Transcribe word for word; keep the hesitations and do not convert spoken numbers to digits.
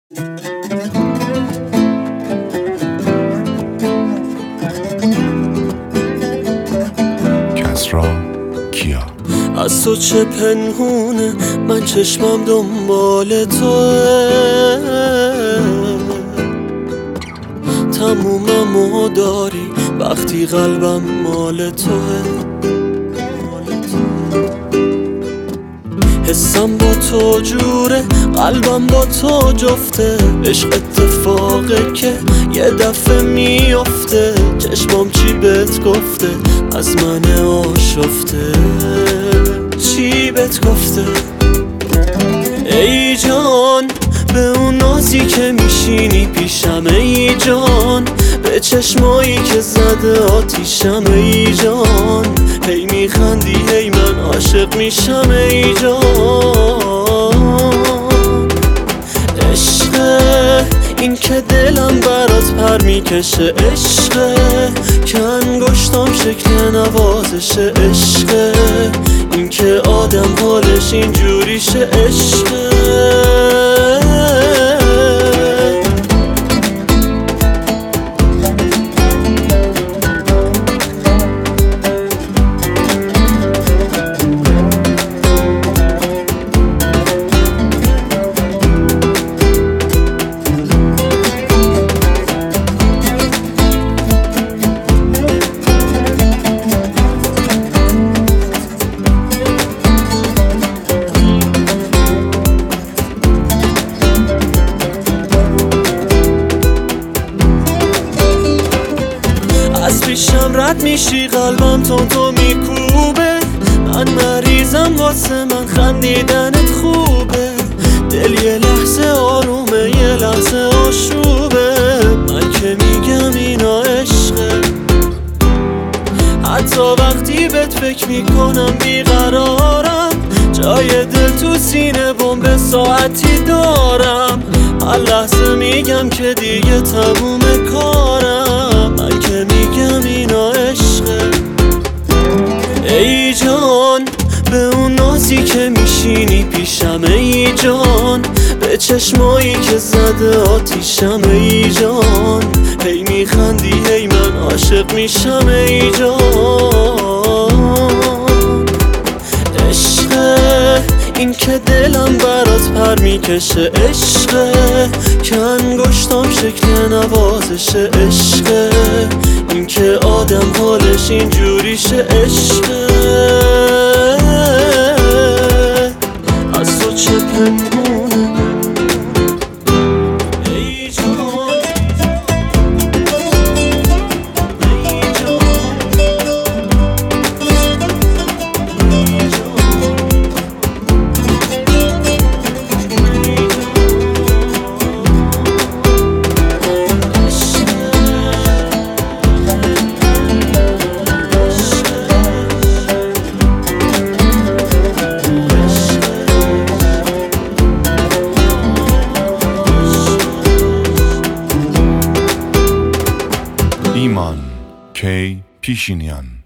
کسرا کیا. از تو چه پنهونه، من چشمم دنبال توه، تموممو داری وقتی قلبم مال توه. حسم با تو جوره، قلبم با تو جفته، عشق اتفاقه که یه دفعه میافته. چشمام چی بهت گفته، از من آشفته، چی بهت گفته؟ ای جان به اون نازی که میشینی پیشم، ای جان به چشمایی که زده آتیشم، ای جان هی میخندی هی من عاشق میشم، ای جان عشقه این که دلم برات پر میکشه، عشقه که انگشتام شکل نوازشه، عشقه این که آدم حالش اینجوریشه، عشقه. از پیشم رد میشی قلبم تون تو میکوبه، من مریضم واسه من خندیدنت خوبه، دل یه لحظه آرومه یه لحظه آشوبه، من که میگم اینا عشقه. حتی وقتی بهت فکر میکنم بیقرارم، جای دل تو سینه بمب ساعتی دارم، هر لحظه میگم که دیگه تموم کارم، من که میگم اینا عشقه. ای جان به اون نازی که میشینی پیشم، ای جان به چشمایی که زده آتیشم، ای جان هی میخندی هی من عاشق میشم، ای جان عشقه این که دلم برات پر میکشه، عشقه که انگشتام شکل نوازشه، عشقه این که آدم حالش اینجوریشه، عشقه. از تو چه پنهونه ای جان، ای جان، ای جان. ایمان کی پیشینیان.